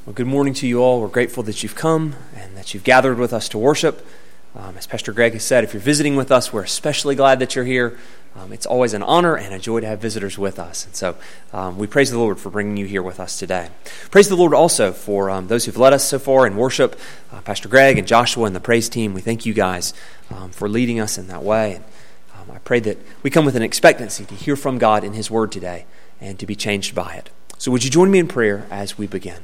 Well, good morning to you all. We're grateful that you've come and that you've gathered with us to worship. As Pastor Greg has said, if you're visiting with us, we're especially glad that you're here. It's always an honor and a joy to have visitors with us. And so we praise the Lord for bringing you here with us today. Praise the Lord also for those who've led us so far in worship, Pastor Greg and Joshua and the praise team. We thank you guys for leading us in that way. And I pray that we come with an expectancy to hear from God in His Word today and to be changed by it. So would you join me in prayer as we begin?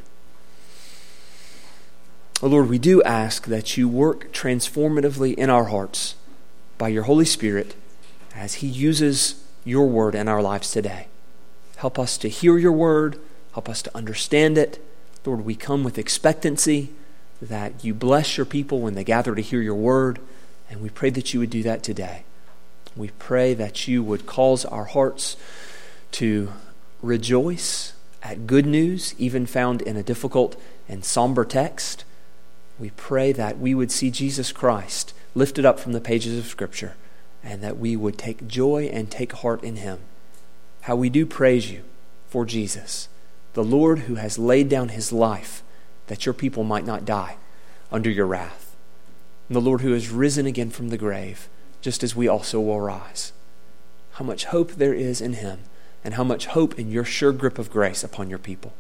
Oh Lord, we do ask that you work transformatively in our hearts by your Holy Spirit as He uses your word in our lives today. Help us to hear your word. Help us to understand it. Lord, we come with expectancy that you bless your people when they gather to hear your word, and we pray that you would do that today. We pray that you would cause our hearts to rejoice at good news, even found in a difficult and somber text. We pray that we would see Jesus Christ lifted up from the pages of Scripture and that we would take joy and take heart in Him. How we do praise you for Jesus, the Lord who has laid down His life that your people might not die under your wrath, and the Lord who has risen again from the grave, just as we also will rise. How much hope there is in Him, and how much hope in your sure grip of grace upon your people.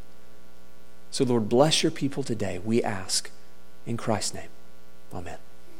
So Lord, bless your people today, we ask. In Christ's name, amen.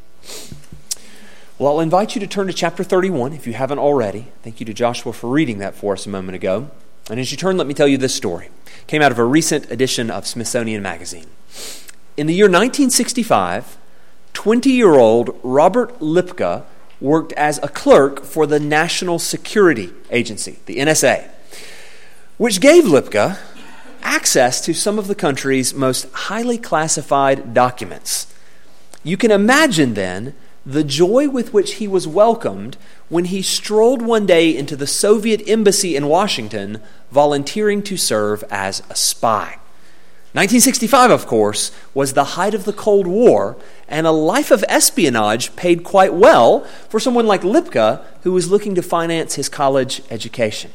Well, I'll invite you to turn to chapter 31 if you haven't already. Thank you to Joshua for reading that for us a moment ago. And as you turn, let me tell you this story. It came out of a recent edition of Smithsonian Magazine. In the year 1965, 20-year-old Robert Lipka worked as a clerk for the National Security Agency, the NSA, which gave Lipka access to some of the country's most highly classified documents. You can imagine then the joy with which he was welcomed when he strolled one day into the Soviet embassy in Washington, volunteering to serve as a spy. 1965, of course, was the height of the Cold War, and a life of espionage paid quite well for someone like Lipka, who was looking to finance his college education.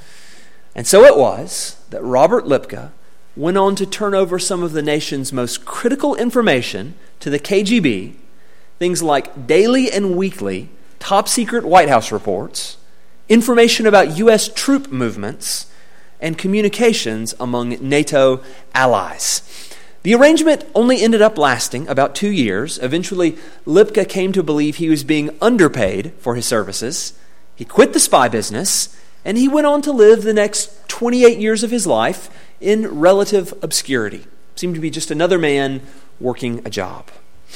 And so it was that Robert Lipka went on to turn over some of the nation's most critical information to the KGB, things like daily and weekly top-secret White House reports, information about U.S. troop movements, and communications among NATO allies. The arrangement only ended up lasting about 2 years. Eventually, Lipka came to believe he was being underpaid for his services. He quit the spy business, and he went on to live the next 28 years of his life in relative obscurity. Seemed to be just another man working a job.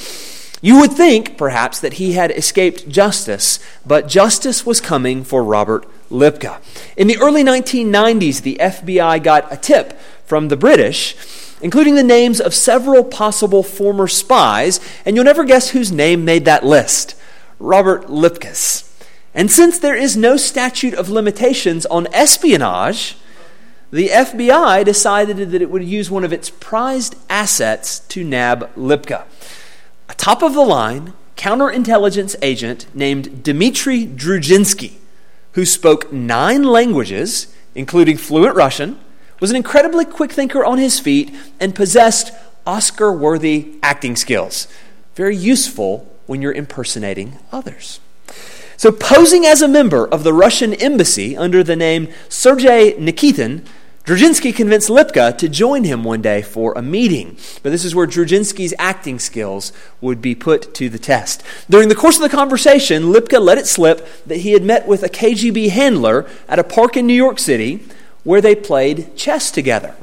You would think, perhaps, that he had escaped justice, but justice was coming for Robert Lipka. In the early 1990s, the FBI got a tip from the British, including the names of several possible former spies, and you'll never guess whose name made that list. Robert Lipka's. And since there is no statute of limitations on espionage, the FBI decided that it would use one of its prized assets to nab Lipka. A top-of-the-line counterintelligence agent named Dmitry Druzhinsky, who spoke 9 languages, including fluent Russian, was an incredibly quick thinker on his feet, and possessed Oscar-worthy acting skills. Very useful when you're impersonating others. So posing as a member of the Russian embassy under the name Sergei Nikitin, Druzhinsky convinced Lipka to join him one day for a meeting. But this is where Druzhinsky's acting skills would be put to the test. During the course of the conversation, Lipka let it slip that he had met with a KGB handler at a park in New York City where they played chess together.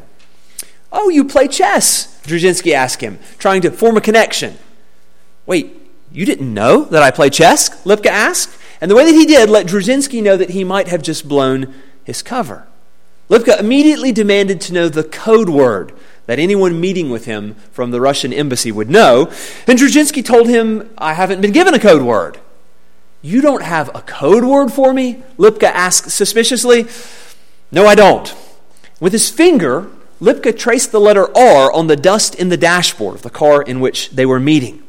"Oh, you play chess?" Druzhinsky asked him, trying to form a connection. "Wait, you didn't know that I play chess?" Lipka asked. And the way that he did let Druzhinsky know that he might have just blown his cover. Lipka immediately demanded to know the code word that anyone meeting with him from the Russian embassy would know. And Druzhinsky told him, "I haven't been given a code word." "You don't have a code word for me?" Lipka asked suspiciously. "No, I don't." With his finger, Lipka traced the letter R on the dust in the dashboard of the car in which they were meeting.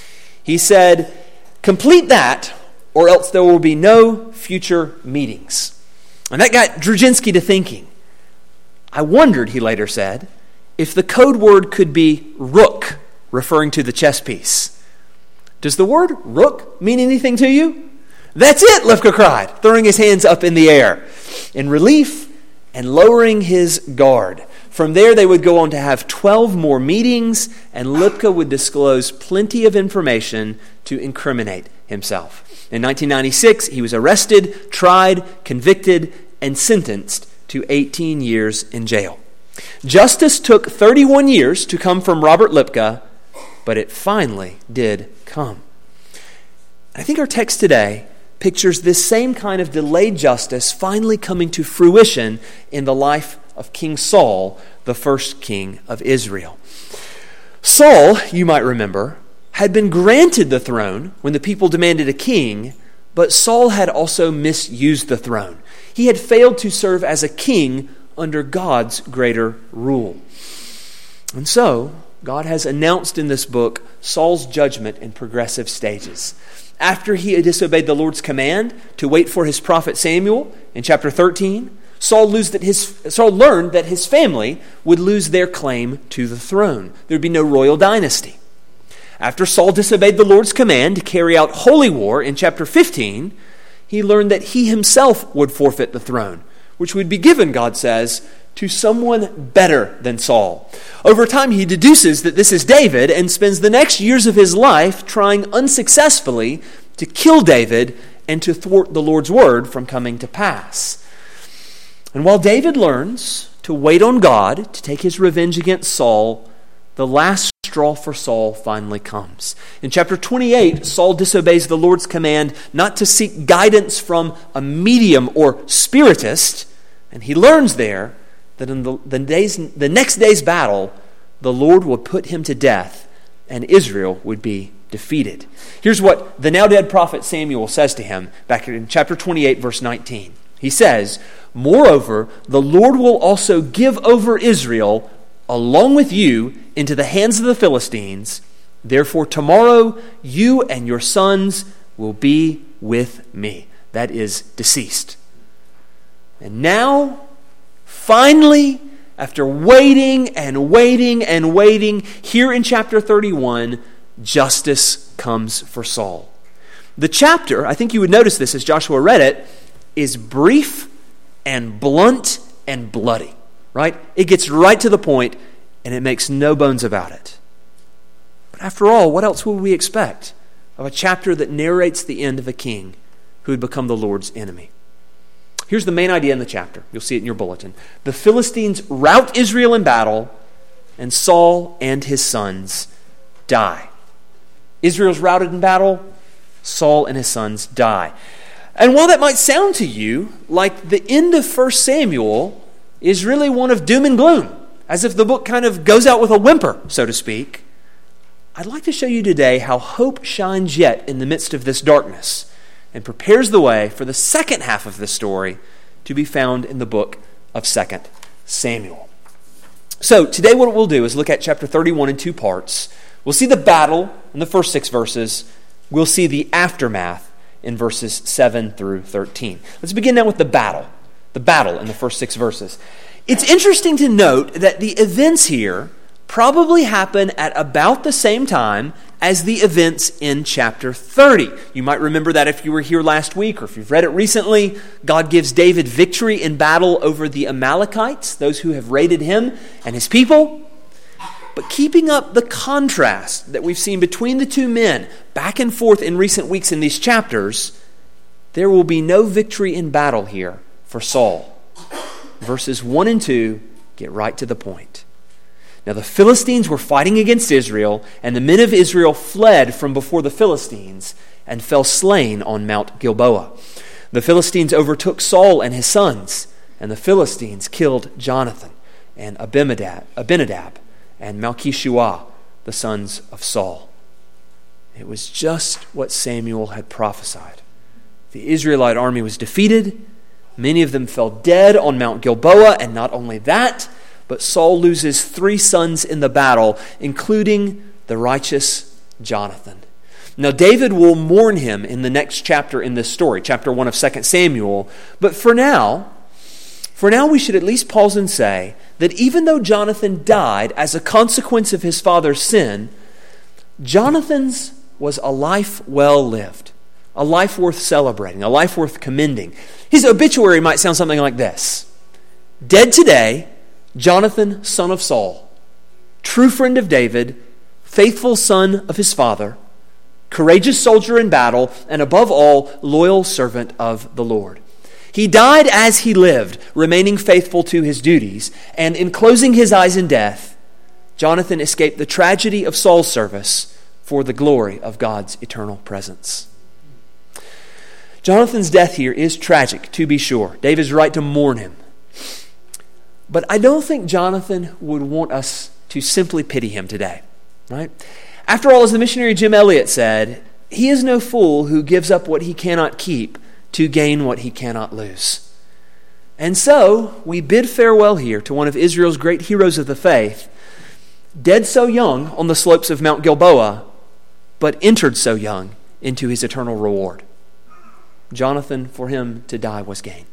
He said, "Complete that, or else there will be no future meetings." And that got Druzhinsky to thinking. "I wondered," he later said, if the code word could be rook, referring to the chess piece. Does the word rook mean anything to you? That's it, Lipka cried, throwing his hands up in the air in relief and lowering his guard. From there, they would go on to have 12 more meetings, and Lipka would disclose plenty of information to incriminate himself. In 1996, he was arrested, tried, convicted, and sentenced to 18 years in jail. Justice took 31 years to come from Robert Lipka, but it finally did come. I think our text today pictures this same kind of delayed justice finally coming to fruition in the life of King Saul, the first king of Israel. Saul, you might remember, had been granted the throne when the people demanded a king, but Saul had also misused the throne. He had failed to serve as a king under God's greater rule. And so, God has announced in this book Saul's judgment in progressive stages. After he had disobeyed the Lord's command to wait for his prophet Samuel in chapter 13, Saul learned that his family would lose their claim to the throne. There would be no royal dynasty. After Saul disobeyed the Lord's command to carry out holy war in chapter 15, he learned that he himself would forfeit the throne, which would be given, God says, to someone better than Saul. Over time, he deduces that this is David and spends the next years of his life trying unsuccessfully to kill David and to thwart the Lord's word from coming to pass. And while David learns to wait on God to take his revenge against Saul, the last straw for Saul finally comes. In chapter 28, Saul disobeys the Lord's command not to seek guidance from a medium or spiritist, and he learns there that in the next day's battle, the Lord would put him to death and Israel would be defeated. Here's what the now dead prophet Samuel says to him back in chapter 28, verse 19. He says, "Moreover, the Lord will also give over Israel along with you into the hands of the Philistines. Therefore tomorrow you and your sons will be with me." That is deceased. And now, finally, after waiting and waiting and waiting, here in chapter 31, justice comes for Saul. The chapter, I think you would notice this as Joshua read it, is brief and blunt and bloody, right? It gets right to the point and it makes no bones about it. But after all, what else would we expect of a chapter that narrates the end of a king who had become the Lord's enemy? Here's the main idea in the chapter. You'll see it in your bulletin. The Philistines rout Israel in battle, and Saul and his sons die. Israel's routed in battle, Saul and his sons die. And while that might sound to you like the end of 1 Samuel is really one of doom and gloom, as if the book kind of goes out with a whimper, so to speak, I'd like to show you today how hope shines yet in the midst of this darkness and prepares the way for the second half of this story to be found in the book of 2 Samuel. So today what we'll do is look at chapter 31 in two parts. We'll see the battle in the first 6 verses. We'll see the aftermath in verses 7 through 13. Let's begin now with the battle in the first 6 verses. It's interesting to note that the events here probably happen at about the same time as the events in chapter 30. You might remember that if you were here last week or if you've read it recently. God gives David victory in battle over the Amalekites, those who have raided him and his people. But keeping up the contrast that we've seen between the two men back and forth in recent weeks in these chapters, there will be no victory in battle here for Saul. Verses 1 and 2 get right to the point. Now the Philistines were fighting against Israel, and the men of Israel fled from before the Philistines and fell slain on Mount Gilboa. The Philistines overtook Saul and his sons, and the Philistines killed Jonathan and Abinadab and Malchishua, the sons of Saul. It was just what Samuel had prophesied. The Israelite army was defeated. Many of them fell dead on Mount Gilboa, and not only that, but Saul loses 3 sons in the battle, including the righteous Jonathan. Now, David will mourn him in the next chapter in this story, chapter 1 of 2 Samuel. But for now we should at least pause and say that even though Jonathan died as a consequence of his father's sin, Jonathan's was a life well lived, a life worth celebrating, a life worth commending. His obituary might sound something like this: dead today, Jonathan, son of Saul, true friend of David, faithful son of his father, courageous soldier in battle, and above all, loyal servant of the Lord. He died as he lived, remaining faithful to his duties, and in closing his eyes in death, Jonathan escaped the tragedy of Saul's service for the glory of God's eternal presence. Jonathan's death here is tragic, to be sure. David's right to mourn him. But I don't think Jonathan would want us to simply pity him today, right? After all, as the missionary Jim Elliot said, he is no fool who gives up what he cannot keep to gain what he cannot lose. And so, we bid farewell here to one of Israel's great heroes of the faith, dead so young on the slopes of Mount Gilboa, but entered so young into his eternal reward. Jonathan, for him to die was gain.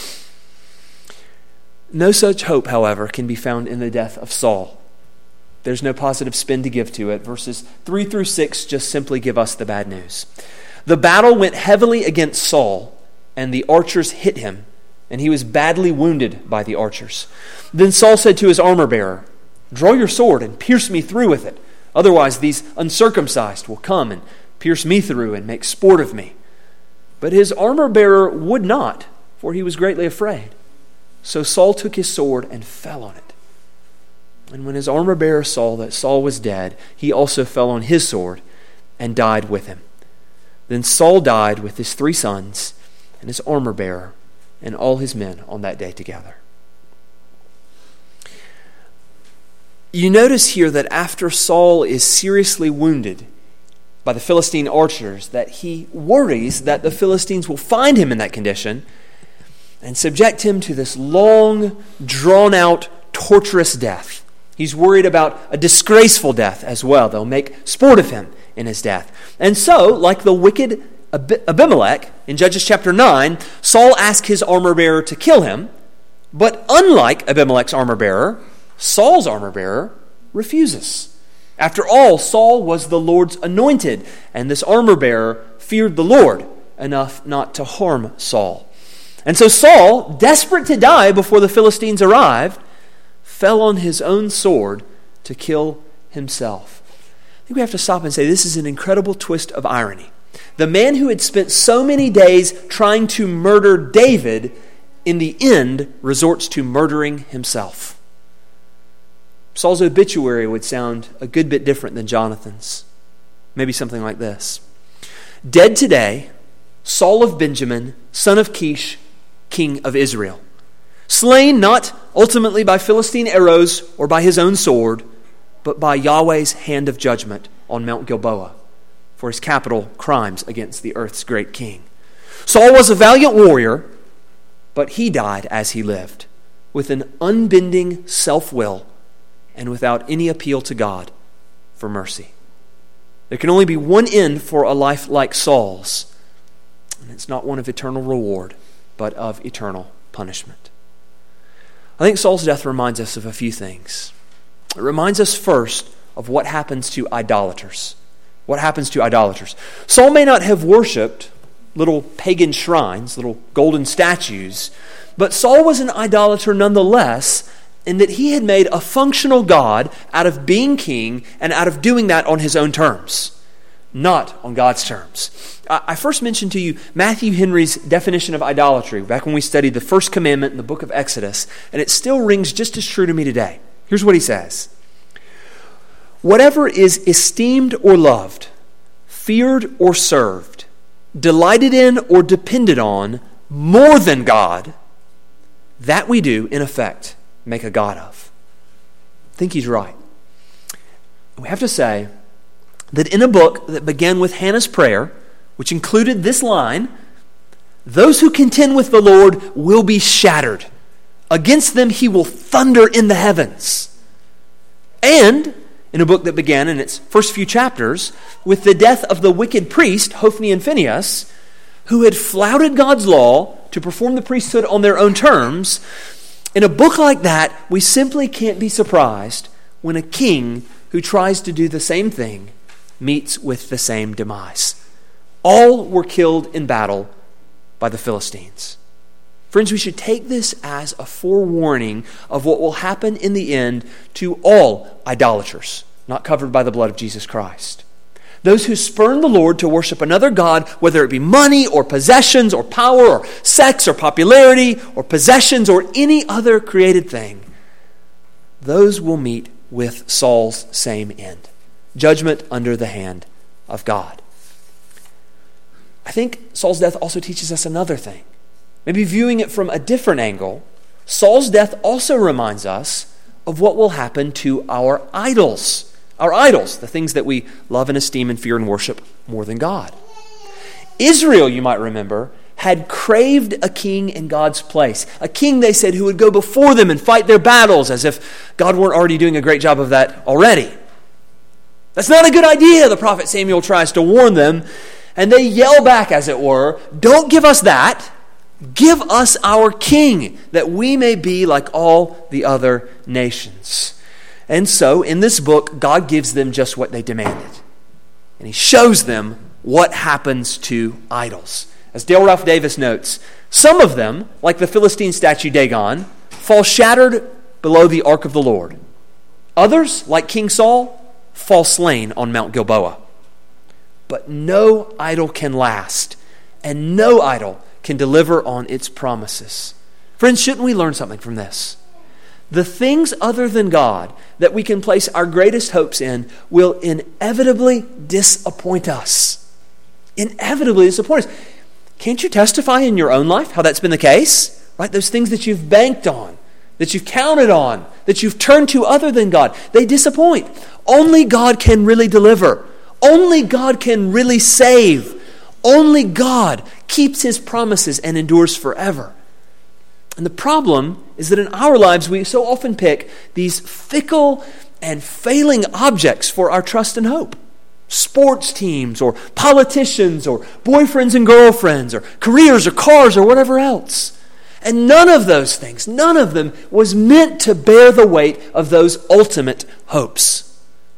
No such hope, however, can be found in the death of Saul. There's no positive spin to give to it. Verses 3 through 6 just simply give us the bad news. The battle went heavily against Saul, and the archers hit him, and he was badly wounded by the archers. Then Saul said to his armor-bearer, "Draw your sword and pierce me through with it. Otherwise these uncircumcised will come and pierce me through and make sport of me." But his armor-bearer would not, for he was greatly afraid. So Saul took his sword and fell on it. And when his armor-bearer saw that Saul was dead, he also fell on his sword and died with him. Then Saul died with his 3 sons and his armor-bearer and all his men on that day together. You notice here that after Saul is seriously wounded by the Philistine archers, that he worries that the Philistines will find him in that condition and subject him to this long, drawn-out, torturous death. He's worried about a disgraceful death as well. They'll make sport of him in his death. And so, like the wicked Abimelech in Judges chapter 9, Saul asked his armor-bearer to kill him, but unlike Abimelech's armor-bearer, Saul's armor-bearer refuses. After all, Saul was the Lord's anointed, and this armor-bearer feared the Lord enough not to harm Saul. And so Saul, desperate to die before the Philistines arrived, fell on his own sword to kill himself. I think we have to stop and say this is an incredible twist of irony. The man who had spent so many days trying to murder David, in the end, resorts to murdering himself. Saul's obituary would sound a good bit different than Jonathan's. Maybe something like this: dead today, Saul of Benjamin, son of Kish, king of Israel. Slain not ultimately by Philistine arrows or by his own sword, but by Yahweh's hand of judgment on Mount Gilboa for his capital crimes against the earth's great king. Saul was a valiant warrior, but he died as he lived, with an unbending self-will and without any appeal to God for mercy. There can only be one end for a life like Saul's, and it's not one of eternal reward, but of eternal punishment. I think Saul's death reminds us of a few things. It reminds us first of what happens to idolaters. What happens to idolaters? Saul may not have worshipped little pagan shrines, little golden statues, but Saul was an idolater nonetheless, in that he had made a functional God out of being king and out of doing that on his own terms, not on God's terms. I first mentioned to you Matthew Henry's definition of idolatry back when we studied the first commandment in the book of Exodus, and it still rings just as true to me today. Here's what he says: whatever is esteemed or loved, feared or served, delighted in or depended on more than God, that we do, in effect, make a god of. I think he's right. We have to say that in a book that began with Hannah's prayer, which included this line, those who contend with the Lord will be shattered. Against them he will thunder in the heavens. And in a book that began in its first few chapters with the death of the wicked priest, Hophni and Phinehas, who had flouted God's law to perform the priesthood on their own terms, In a book like that, we simply can't be surprised when a king who tries to do the same thing meets with the same demise. All were killed in battle by the Philistines. Friends, we should take this as a forewarning of what will happen in the end to all idolaters not covered by the blood of Jesus Christ. Those who spurn the Lord to worship another god, whether it be money or possessions or power or sex or popularity or possessions or any other created thing, those will meet with Saul's same end. Judgment under the hand of God. I think Saul's death also teaches us another thing. Maybe viewing it from a different angle, Saul's death also reminds us of what will happen to our idols. Our idols, the things that we love and esteem and fear and worship more than God. Israel, you might remember, had craved a king in God's place. A king, they said, who would go before them and fight their battles, as if God weren't already doing a great job of that already. That's not a good idea, the prophet Samuel tries to warn them. And they yell back, as it were, don't give us that. Give us our king, that we may be like all the other nations. And so, in this book, God gives them just what they demanded. And he shows them what happens to idols. As Dale Ralph Davis notes, some of them, like the Philistine statue Dagon, fall shattered below the ark of the Lord. Others, like King Saul, fall slain on Mount Gilboa. But no idol can last, and no idol can deliver on its promises. Friends, shouldn't we learn something from this? The things other than God that we can place our greatest hopes in will inevitably disappoint us. Inevitably disappoint us. Can't you testify in your own life how that's been the case? Right? Those things that you've banked on, that you've counted on, that you've turned to other than God, they disappoint. Only God can really deliver. Only God can really save. Only God keeps his promises and endures forever. And the problem is that in our lives, we so often pick these fickle and failing objects for our trust and hope. Sports teams or politicians or boyfriends and girlfriends or careers or cars or whatever else. And none of those things, none of them was meant to bear the weight of those ultimate hopes.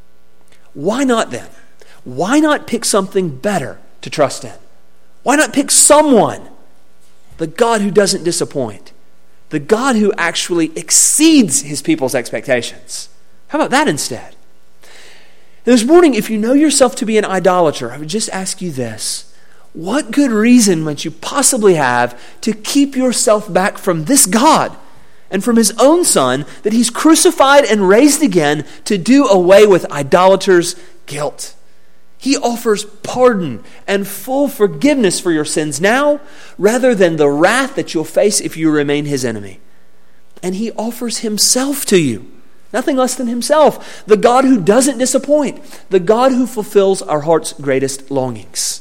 Why not then? Why not pick something better to trust in? Why not pick someone, the God who doesn't disappoint, the God who actually exceeds his people's expectations? How about that instead? And this morning, if you know yourself to be an idolater, I would just ask you this. What good reason might you possibly have to keep yourself back from this God and from his own Son that he's crucified and raised again to do away with idolaters' guilt? He offers pardon and full forgiveness for your sins now, rather than the wrath that you'll face if you remain his enemy. And he offers himself to you, nothing less than himself, the God who doesn't disappoint, the God who fulfills our heart's greatest longings.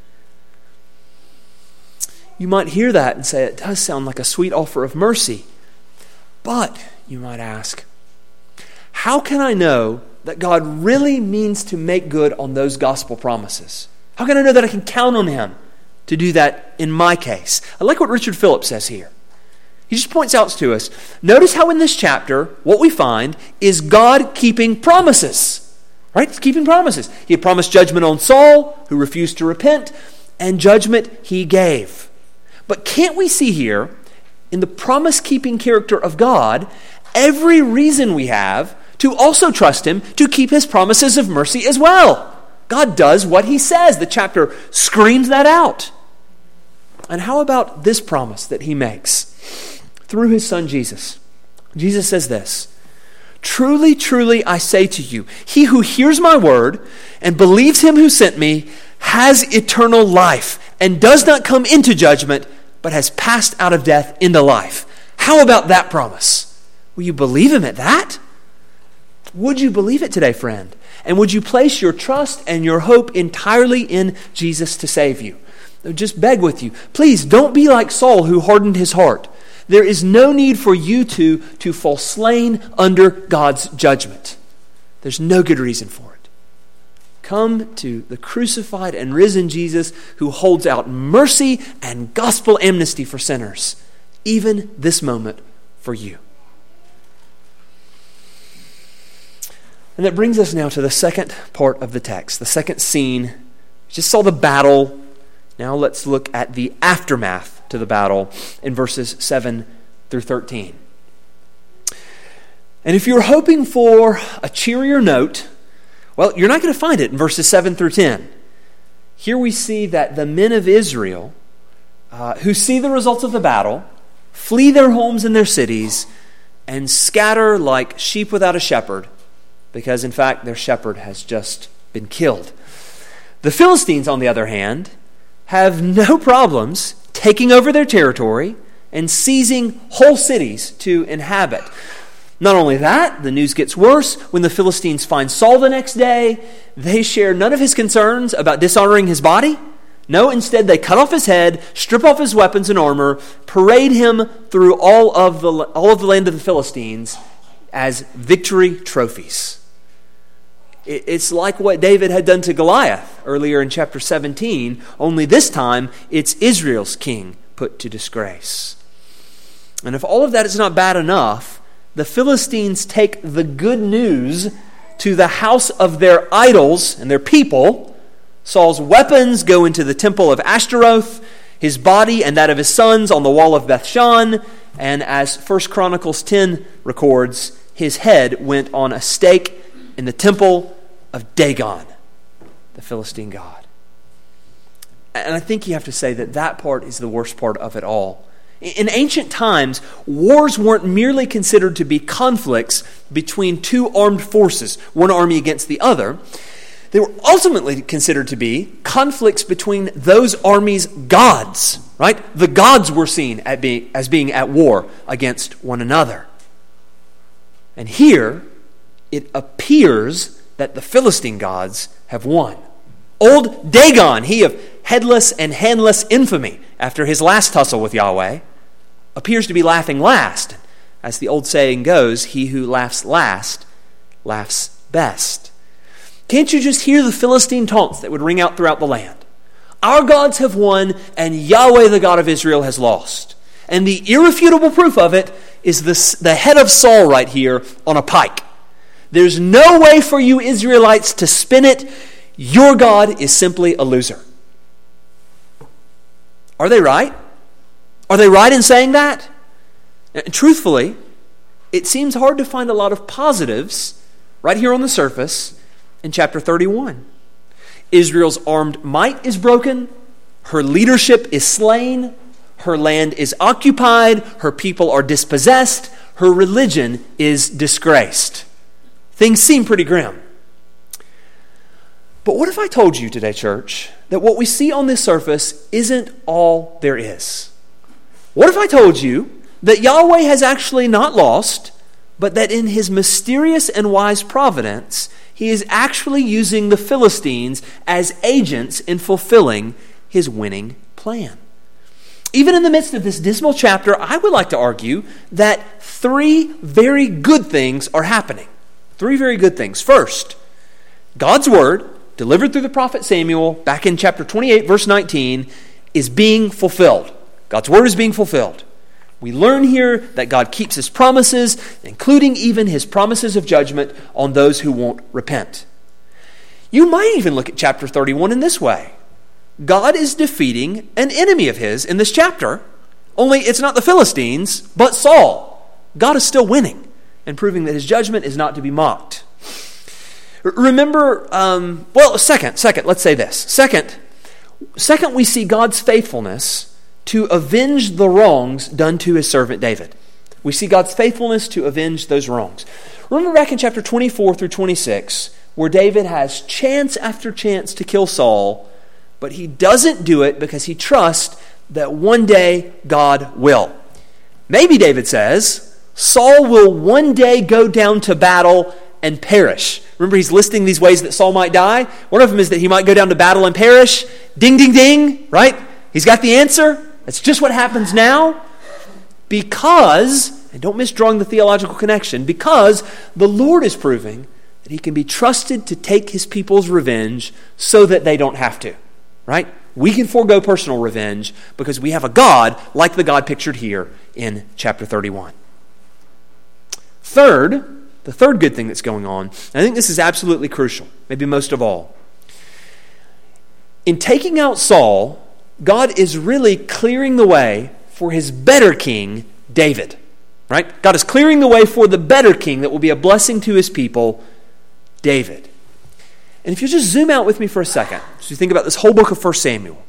You might hear that and say, it does sound like a sweet offer of mercy. But, you might ask, how can I know that God really means to make good on those gospel promises? How can I know that I can count on him to do that in my case? I like what Richard Phillips says here. He just points out to us, notice how in this chapter, what we find is God keeping promises. Right? It's keeping promises. He had promised judgment on Saul, who refused to repent, and judgment he gave. But can't we see here, in the promise-keeping character of God, every reason we have to also trust him to keep his promises of mercy as well? God does what he says. The chapter screams that out. And how about this promise that he makes through his son Jesus? Jesus says this, "Truly, truly, I say to you, he who hears my word and believes him who sent me has eternal life and does not come into judgment, but has passed out of death into life." How about that promise? Will you believe him at that? Would you believe it today, friend? And would you place your trust and your hope entirely in Jesus to save you? I just beg with you, please don't be like Saul who hardened his heart. There is no need for you to fall slain under God's judgment. There's no good reason for it. Come to the crucified and risen Jesus who holds out mercy and gospel amnesty for sinners, even this moment for you. And that brings us now to the second part of the text, the second scene. We just saw the battle. Now let's look at the aftermath to the battle in verses 7 through 13. And if you're hoping for a cheerier note, well, you're not going to find it in verses 7 through 10. Here we see that the men of Israel, who see the results of the battle, flee their homes and their cities, and scatter like sheep without a shepherd, because in fact their shepherd has just been killed. The Philistines, on the other hand, have no problems taking over their territory and seizing whole cities to inhabit. Not only that, the news gets worse. When the Philistines find Saul the next day, they share none of his concerns about dishonoring his body. No, instead they cut off his head, strip off his weapons and armor, parade him through all of the land of the Philistines as victory trophies. It's like what David had done to Goliath earlier in chapter 17, only this time it's Israel's king put to disgrace. And if all of that is not bad enough, the Philistines take the good news to the house of their idols and their people. Saul's weapons go into the temple of Ashtaroth, his body and that of his sons on the wall of Bethshan, and as 1 Chronicles 10 records, his head went on a stake in the temple of Dagon, the Philistine god. And I think you have to say that that part is the worst part of it all. In ancient times, wars weren't merely considered to be conflicts between two armed forces, one army against the other. They were ultimately considered to be conflicts between those armies' gods, right? The gods were seen as being at war against one another. And here, it appears that the Philistine gods have won. Old Dagon, he of headless and handless infamy after his last tussle with Yahweh, appears to be laughing last. As the old saying goes, he who laughs last laughs best. Can't you just hear the Philistine taunts that would ring out throughout the land? Our gods have won, and Yahweh, the God of Israel, has lost. And the irrefutable proof of it is the head of Saul right here on a pike. There's no way for you Israelites to spin it. Your God is simply a loser. Are they right? Are they right in saying that? Truthfully, it seems hard to find a lot of positives right here on the surface in chapter 31. Israel's armed might is broken. Her leadership is slain. Her land is occupied. Her people are dispossessed. Her religion is disgraced. Things seem pretty grim. But what if I told you today, church, that what we see on this surface isn't all there is? What if I told you that Yahweh has actually not lost, but that in his mysterious and wise providence, he is actually using the Philistines as agents in fulfilling his winning plan? Even in the midst of this dismal chapter, I would like to argue that three very good things are happening. Three very good things. First, God's word, delivered through the prophet Samuel back in chapter 28, verse 19, is being fulfilled. God's word is being fulfilled. We learn here that God keeps his promises, including even his promises of judgment on those who won't repent. You might even look at chapter 31 in this way. God is defeating an enemy of his in this chapter, only it's not the Philistines, but Saul. God is still winning and proving that his judgment is not to be mocked. Remember, second, let's say this. Second, we see God's faithfulness to avenge the wrongs done to his servant David. We see God's faithfulness to avenge those wrongs. Remember back in chapter 24 through 26, where David has chance after chance to kill Saul, but he doesn't do it because he trusts that one day God will. Maybe David says, Saul will one day go down to battle and perish. Remember, he's listing these ways that Saul might die. One of them is that he might go down to battle and perish. Ding, ding, ding, right? He's got the answer. That's just what happens now. Because, and don't miss drawing the theological connection, because the Lord is proving that he can be trusted to take his people's revenge so that they don't have to, right? We can forego personal revenge because we have a God like the God pictured here in chapter 31. Third, the third good thing that's going on, and I think this is absolutely crucial, maybe most of all. In taking out Saul, God is really clearing the way for his better king, David. Right? God is clearing the way for the better king that will be a blessing to his people, David. And if you just zoom out with me for a second, so you think about this whole book of 1 Samuel,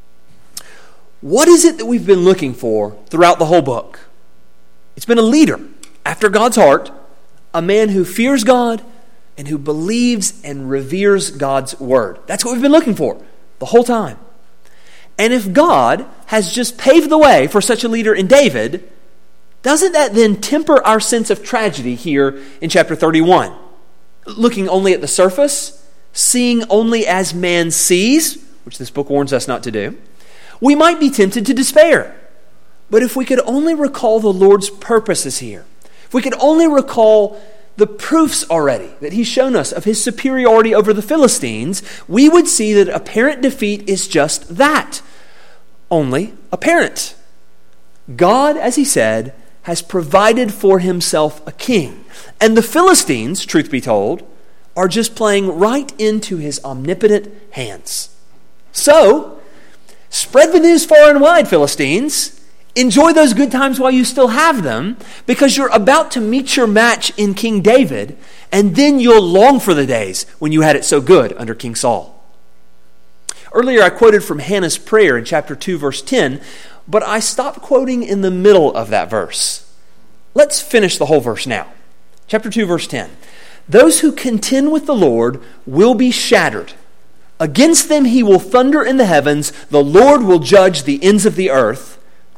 what is it that we've been looking for throughout the whole book? It's been a leader after God's heart, a man who fears God and who believes and reveres God's word. That's what we've been looking for the whole time. And if God has just paved the way for such a leader in David, doesn't that then temper our sense of tragedy here in chapter 31? Looking only at the surface, seeing only as man sees, which this book warns us not to do, we might be tempted to despair. But if we could only recall the Lord's purposes here, if we could only recall the proofs already that he's shown us of his superiority over the Philistines, we would see that apparent defeat is just that, only apparent. God, as he said, has provided for himself a king. And the Philistines, truth be told, are just playing right into his omnipotent hands. So, spread the news far and wide, Philistines. Enjoy those good times while you still have them, because you're about to meet your match in King David, and then you'll long for the days when you had it so good under King Saul. Earlier I quoted from Hannah's prayer in chapter 2, verse 10, but I stopped quoting in the middle of that verse. Let's finish the whole verse now. Chapter 2, verse 10. Those who contend with the Lord will be shattered. Against them he will thunder in the heavens. The Lord will judge the ends of the earth.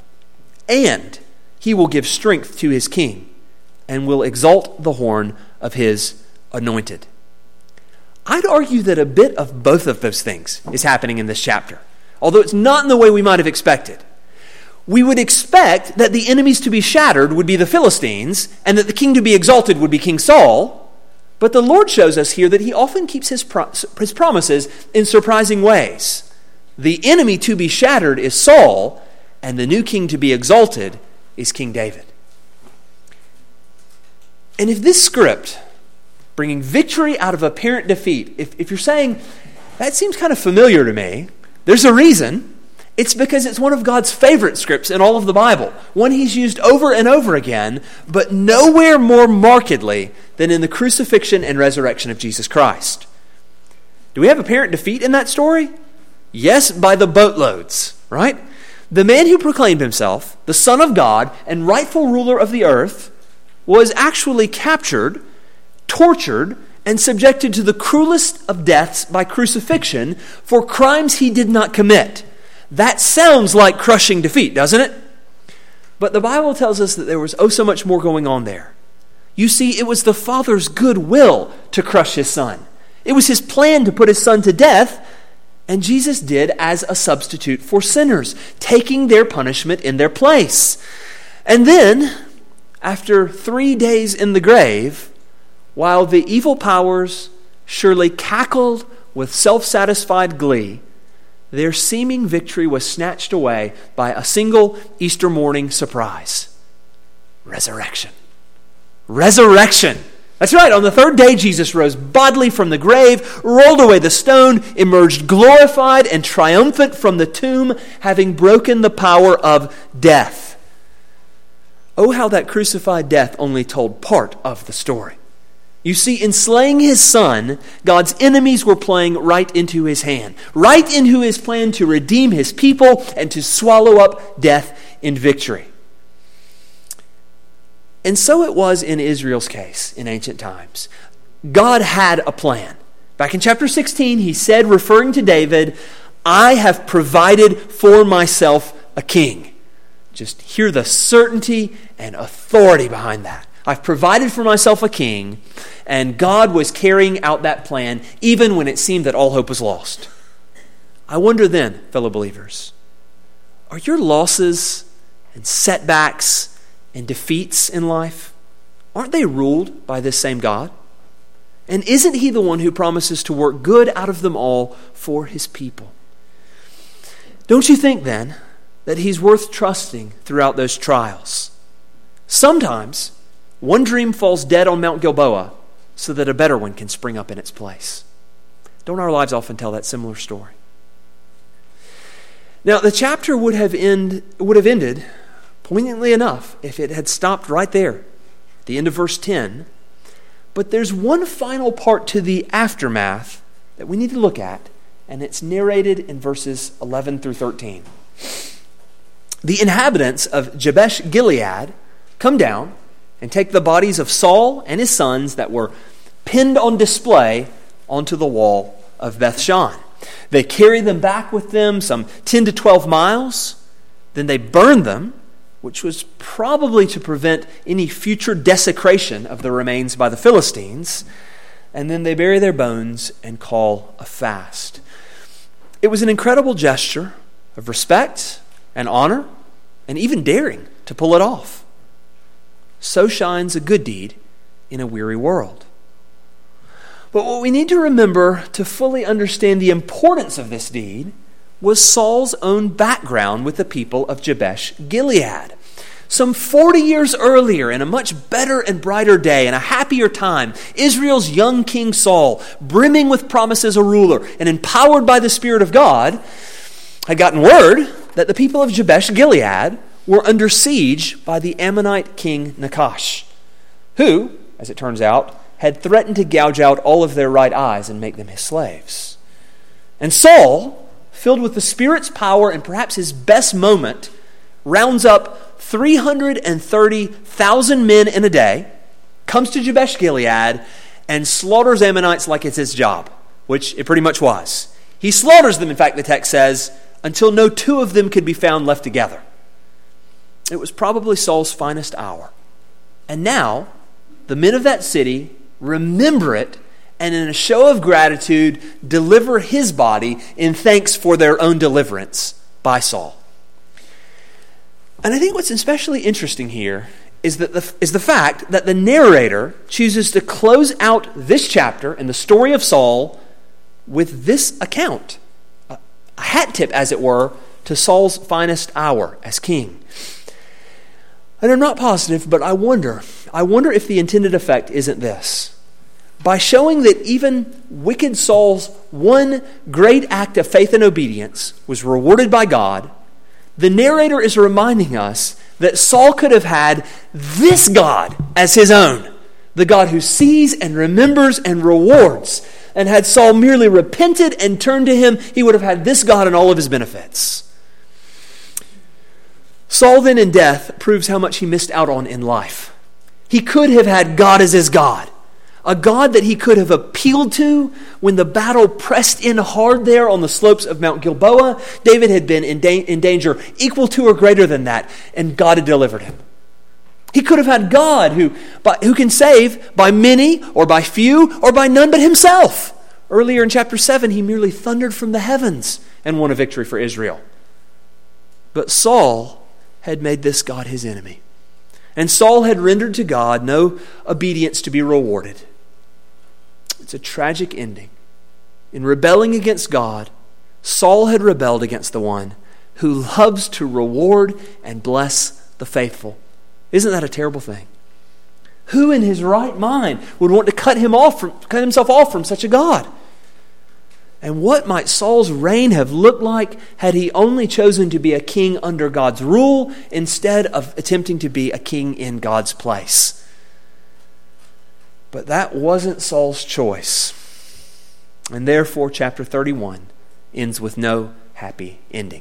And he will give strength to his king and will exalt the horn of his anointed. I'd argue that a bit of both of those things is happening in this chapter, although it's not in the way we might have expected. We would expect that the enemies to be shattered would be the Philistines and that the king to be exalted would be King Saul, but the Lord shows us here that he often keeps his promises in surprising ways. The enemy to be shattered is Saul, and the new king to be exalted is King David. And if this script, bringing victory out of apparent defeat, if you're saying, that seems kind of familiar to me, there's a reason. It's because it's one of God's favorite scripts in all of the Bible, one he's used over and over again, but nowhere more markedly than in the crucifixion and resurrection of Jesus Christ. Do we have apparent defeat in that story? Yes, by the boatloads, right? The man who proclaimed himself the Son of God and rightful ruler of the earth was actually captured, tortured, and subjected to the cruelest of deaths by crucifixion for crimes he did not commit. That sounds like crushing defeat, doesn't it? But the Bible tells us that there was so much more going on there. You see, it was the Father's good will to crush his Son. It was his plan to put his Son to death, and Jesus did as a substitute for sinners, taking their punishment in their place. And then, after 3 days in the grave, while the evil powers surely cackled with self-satisfied glee, their seeming victory was snatched away by a single Easter morning surprise. Resurrection. Resurrection. That's right, on the third day Jesus rose bodily from the grave, rolled away the stone, emerged glorified and triumphant from the tomb, having broken the power of death. Oh, how that crucified death only told part of the story. You see, in slaying his Son, God's enemies were playing right into his hand, right into his plan to redeem his people and to swallow up death in victory. And so it was in Israel's case in ancient times. God had a plan. Back in chapter 16, he said, referring to David, I have provided for myself a king. Just hear the certainty and authority behind that. I've provided for myself a king, and God was carrying out that plan even when it seemed that all hope was lost. I wonder then, fellow believers, are your losses and setbacks and defeats in life, aren't they ruled by this same God? And isn't he the one who promises to work good out of them all for his people? Don't you think then that he's worth trusting throughout those trials? Sometimes one dream falls dead on Mount Gilboa so that a better one can spring up in its place. Don't our lives often tell that similar story? Now, the chapter would have ended poignantly enough if it had stopped right there, the end of verse 10. But there's one final part to the aftermath that we need to look at, and it's narrated in verses 11 through 13. The inhabitants of Jabesh Gilead come down and take the bodies of Saul and his sons that were pinned on display onto the wall of Bethshan. They carry them back with them some 10 to 12 miles. Then they burn them, which was probably to prevent any future desecration of the remains by the Philistines. And then they bury their bones and call a fast. It was an incredible gesture of respect and honor and even daring to pull it off. So shines a good deed in a weary world. But what we need to remember to fully understand the importance of this deed was Saul's own background with the people of Jabesh Gilead. Some 40 years earlier, in a much better and brighter day, in a happier time, Israel's young king Saul, brimming with promise as a ruler and empowered by the Spirit of God, had gotten word that the people of Jabesh Gilead were under siege by the Ammonite king Nachash, who, as it turns out, had threatened to gouge out all of their right eyes and make them his slaves. And Saul, filled with the Spirit's power and perhaps his best moment, rounds up 330,000 men in a day, comes to Jabesh Gilead, and slaughters Ammonites like it's his job, which it pretty much was. He slaughters them, in fact, the text says, until no two of them could be found left together. It was probably Saul's finest hour. And now, the men of that city remember it, and in a show of gratitude, deliver his body in thanks for their own deliverance by Saul. And I think what's especially interesting here is the fact that the narrator chooses to close out this chapter in the story of Saul with this account, a hat tip, as it were, to Saul's finest hour as king. And I'm not positive, but I wonder if the intended effect isn't this. By showing that even wicked Saul's one great act of faith and obedience was rewarded by God, the narrator is reminding us that Saul could have had this God as his own, the God who sees and remembers and rewards. And had Saul merely repented and turned to him, he would have had this God and all of his benefits. Saul then in death proves how much he missed out on in life. He could have had God as his God, a God that he could have appealed to when the battle pressed in hard there on the slopes of Mount Gilboa. David had been in danger equal to or greater than that, and God had delivered him. He could have had God who can save by many or by few or by none but himself. Earlier in chapter 7, he merely thundered from the heavens and won a victory for Israel. But Saul had made this God his enemy. And Saul had rendered to God no obedience to be rewarded. It's a tragic ending. In rebelling against God, Saul had rebelled against the one who loves to reward and bless the faithful. Isn't that a terrible thing? Who in his right mind would want to cut himself off from such a God? And what might Saul's reign have looked like had he only chosen to be a king under God's rule instead of attempting to be a king in God's place? But that wasn't Saul's choice. And therefore, chapter 31 ends with no happy ending.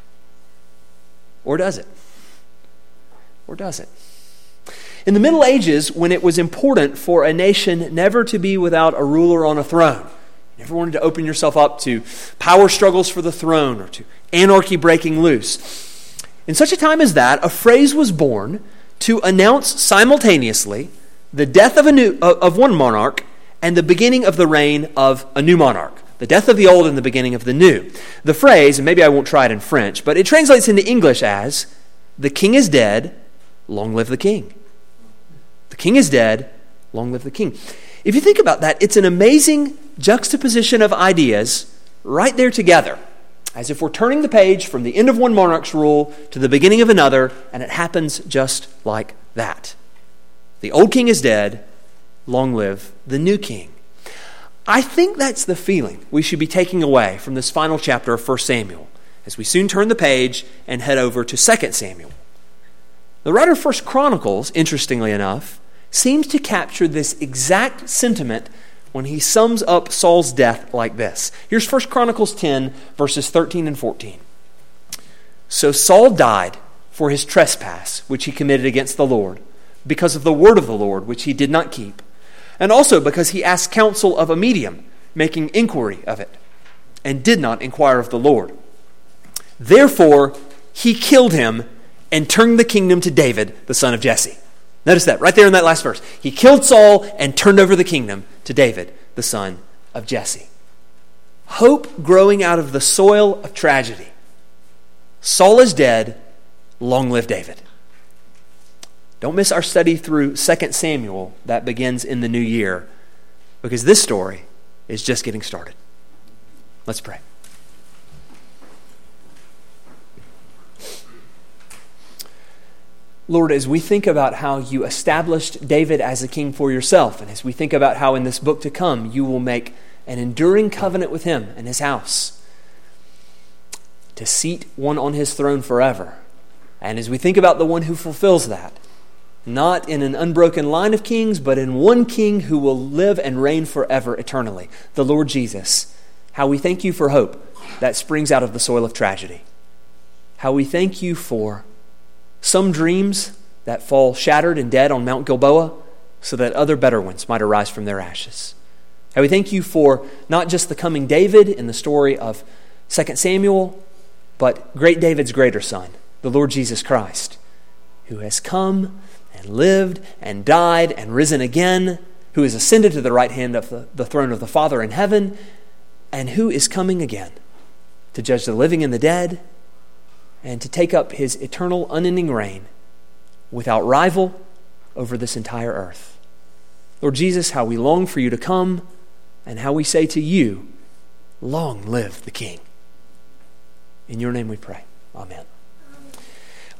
Or does it? Or does it? In the Middle Ages, when it was important for a nation never to be without a ruler on a throne, you never wanted to open yourself up to power struggles for the throne or to anarchy breaking loose. In such a time as that, a phrase was born to announce simultaneously the death of one monarch and the beginning of the reign of a new monarch. The death of the old and the beginning of the new. The phrase, and maybe I won't try it in French, but it translates into English as, "The king is dead, long live the king." The king is dead, long live the king. If you think about that, it's an amazing juxtaposition of ideas right there together, as if we're turning the page from the end of one monarch's rule to the beginning of another, and it happens just like that. The old king is dead. Long live the new king. I think that's the feeling we should be taking away from this final chapter of 1 Samuel as we soon turn the page and head over to 2 Samuel. The writer of 1 Chronicles, interestingly enough, seems to capture this exact sentiment when he sums up Saul's death like this. Here's 1 Chronicles 10, verses 13 and 14. So Saul died for his trespass, which he committed against the Lord, because of the word of the Lord, which he did not keep, and also because he asked counsel of a medium, making inquiry of it, and did not inquire of the Lord. Therefore, he killed him and turned the kingdom to David, the son of Jesse. Notice that, right there in that last verse. He killed Saul and turned over the kingdom to David, the son of Jesse. Hope growing out of the soil of tragedy. Saul is dead, long live David. Don't miss our study through 2 Samuel that begins in the new year, because this story is just getting started. Let's pray. Lord, as we think about how you established David as a king for yourself, and as we think about how in this book to come you will make an enduring covenant with him and his house to seat one on his throne forever, and as we think about the one who fulfills that, not in an unbroken line of kings, but in one king who will live and reign forever eternally, the Lord Jesus, how we thank you for hope that springs out of the soil of tragedy. How we thank you for some dreams that fall shattered and dead on Mount Gilboa so that other better ones might arise from their ashes. And we thank you for not just the coming David in the story of 2 Samuel, but great David's greater son, the Lord Jesus Christ, who has come and lived and died and risen again, who has ascended to the right hand of the throne of the Father in heaven, and who is coming again to judge the living and the dead, and to take up his eternal, unending reign without rival over this entire earth. Lord Jesus, how we long for you to come, and how we say to you, long live the King. In your name we pray. Amen.